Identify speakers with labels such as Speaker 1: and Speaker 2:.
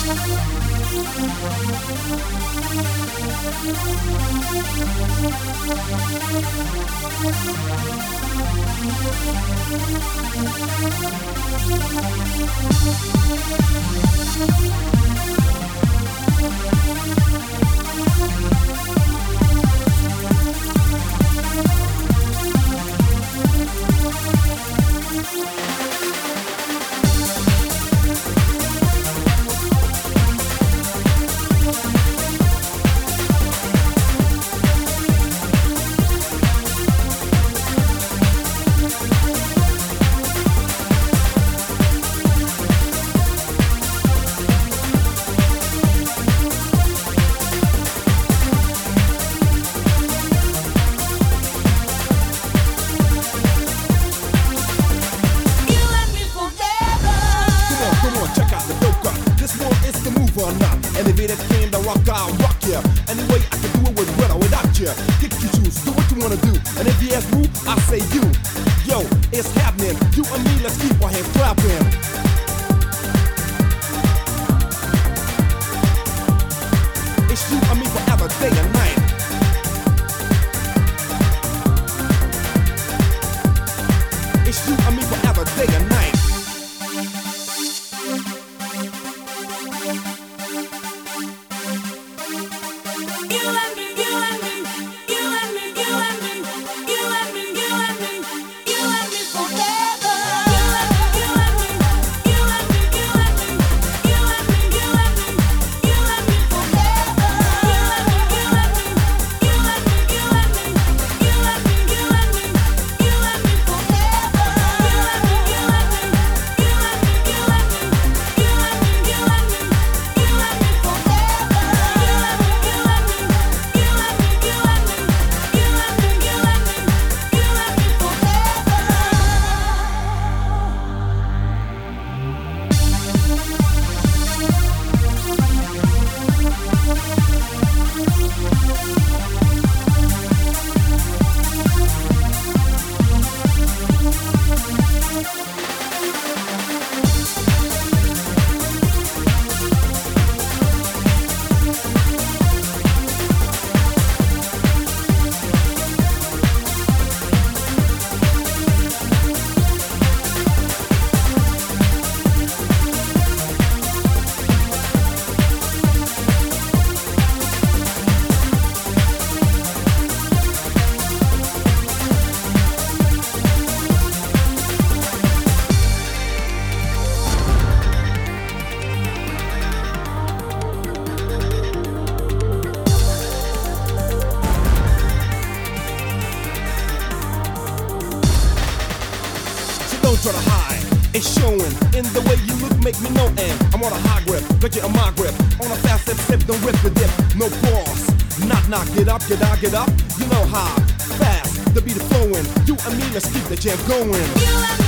Speaker 1: Elevated came to rock, I'll rock ya. Anyway, I can do it with or without ya. Kick you choose, do what you wanna do. And if you ask who, I say you. Yo, it's happening. You and me, let's keep our hands clapping. It's you and me forever, day and night. It's you and me forever, day and night. Don't try to hide, it's showing in the way you look, make me know. And I'm on a high grip, got you on my grip. On a fast step, don't rip the dip. No pause, knock, get up, get out, get up. You know how fast the beat is flowing. You and me, let's keep the jam going.